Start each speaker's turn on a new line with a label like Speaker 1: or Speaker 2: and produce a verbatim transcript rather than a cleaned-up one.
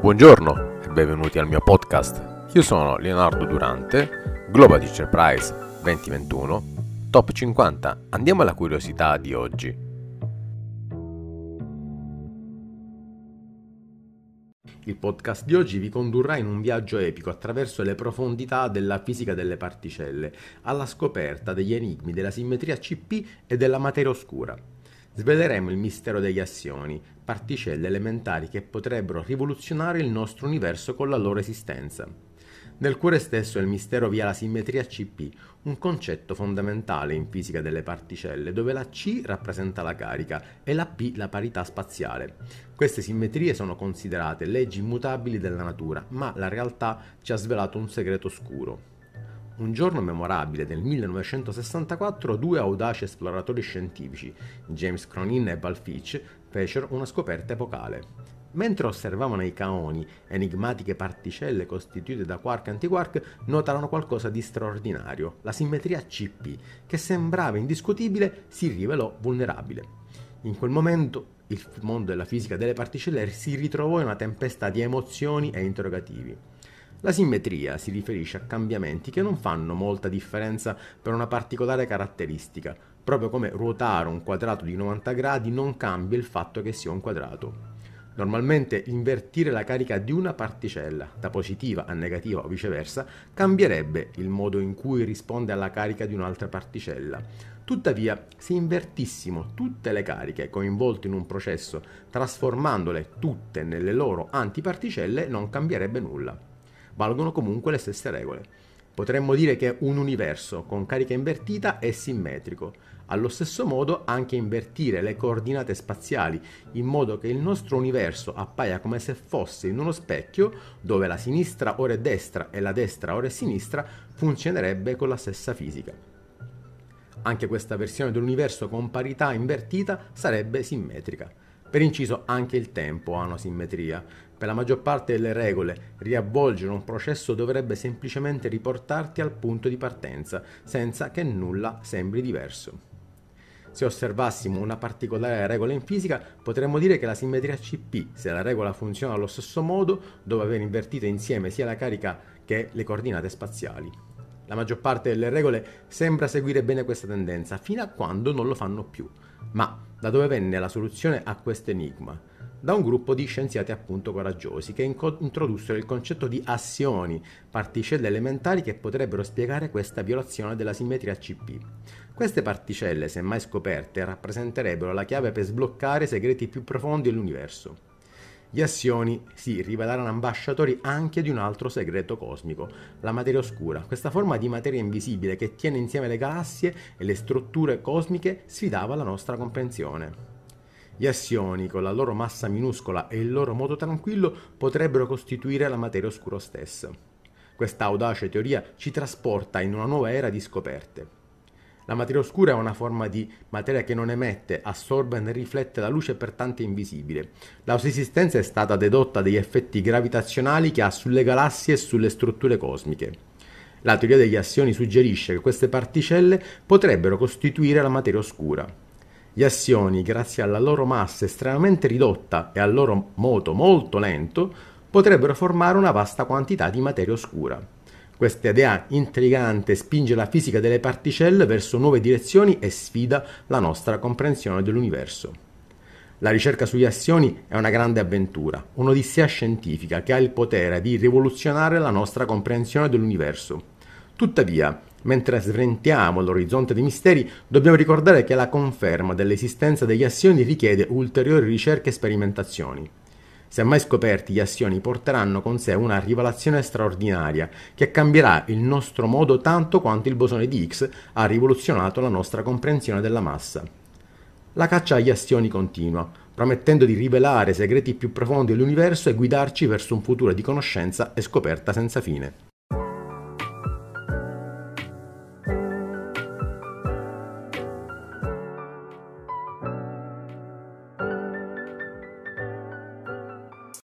Speaker 1: Buongiorno e benvenuti al mio podcast. Io sono Leonardo Durante, Global Teacher Prize duemilaventuno, Top cinquanta. Andiamo alla curiosità di oggi. Il podcast di oggi vi condurrà in un viaggio epico attraverso le profondità della fisica delle particelle, alla scoperta degli enigmi della simmetria C P e della materia oscura. Sveleremo il mistero degli assioni, particelle elementari che potrebbero rivoluzionare il nostro universo con la loro esistenza. Nel cuore stesso del mistero vi è la simmetria C P, un concetto fondamentale in fisica delle particelle, dove la C rappresenta la carica e la P la parità spaziale. Queste simmetrie sono considerate leggi immutabili della natura, ma la realtà ci ha svelato un segreto oscuro. Un giorno memorabile del millenovecentosessantaquattro, due audaci esploratori scientifici, James Cronin e Val Fitch, fecero una scoperta epocale. Mentre osservavano i kaoni, enigmatiche particelle costituite da quark e antiquark, notarono qualcosa di straordinario. La simmetria C P, che sembrava indiscutibile, si rivelò vulnerabile. In quel momento il mondo della fisica delle particelle si ritrovò in una tempesta di emozioni e interrogativi. La simmetria si riferisce a cambiamenti che non fanno molta differenza per una particolare caratteristica, proprio come ruotare un quadrato di novanta gradi non cambia il fatto che sia un quadrato. Normalmente invertire la carica di una particella, da positiva a negativa o viceversa, cambierebbe il modo in cui risponde alla carica di un'altra particella. Tuttavia, se invertissimo tutte le cariche coinvolte in un processo, trasformandole tutte nelle loro antiparticelle, non cambierebbe nulla. Valgono comunque le stesse regole. Potremmo dire che un universo con carica invertita è simmetrico. Allo stesso modo anche invertire le coordinate spaziali in modo che il nostro universo appaia come se fosse in uno specchio dove la sinistra ora è destra e la destra ora è sinistra funzionerebbe con la stessa fisica. Anche questa versione dell'universo con parità invertita sarebbe simmetrica. Per inciso, anche il tempo ha una simmetria. Per la maggior parte delle regole, riavvolgere un processo dovrebbe semplicemente riportarti al punto di partenza, senza che nulla sembri diverso. Se osservassimo una particolare regola in fisica, potremmo dire che la simmetria C P, se la regola funziona allo stesso modo, dove aver invertito insieme sia la carica che le coordinate spaziali. La maggior parte delle regole sembra seguire bene questa tendenza, fino a quando non lo fanno più. Ma da dove venne la soluzione a questo enigma? Da un gruppo di scienziati appunto coraggiosi che inco- introdussero il concetto di assioni, particelle elementari che potrebbero spiegare questa violazione della simmetria C P. Queste particelle, se mai scoperte, rappresenterebbero la chiave per sbloccare i segreti più profondi dell'universo. Gli assioni si rivelarono ambasciatori anche di un altro segreto cosmico, la materia oscura. Questa forma di materia invisibile che tiene insieme le galassie e le strutture cosmiche sfidava la nostra comprensione. Gli assioni, con la loro massa minuscola e il loro moto tranquillo, potrebbero costituire la materia oscura stessa. Questa audace teoria ci trasporta in una nuova era di scoperte. La materia oscura è una forma di materia che non emette, assorbe né riflette la luce e pertanto è invisibile. La sua esistenza è stata dedotta dagli effetti gravitazionali che ha sulle galassie e sulle strutture cosmiche. La teoria degli assioni suggerisce che queste particelle potrebbero costituire la materia oscura. Gli assioni, grazie alla loro massa estremamente ridotta e al loro moto molto lento, potrebbero formare una vasta quantità di materia oscura. Questa idea intrigante spinge la fisica delle particelle verso nuove direzioni e sfida la nostra comprensione dell'universo. La ricerca sugli assioni è una grande avventura, un'odissea scientifica che ha il potere di rivoluzionare la nostra comprensione dell'universo. Tuttavia, mentre sventiamo l'orizzonte dei misteri, dobbiamo ricordare che la conferma dell'esistenza degli assioni richiede ulteriori ricerche e sperimentazioni. Se mai scoperti, gli assioni porteranno con sé una rivelazione straordinaria che cambierà il nostro modo tanto quanto il bosone di Higgs ha rivoluzionato la nostra comprensione della massa. La caccia agli assioni continua, promettendo di rivelare i segreti più profondi dell'universo e guidarci verso un futuro di conoscenza e scoperta senza fine.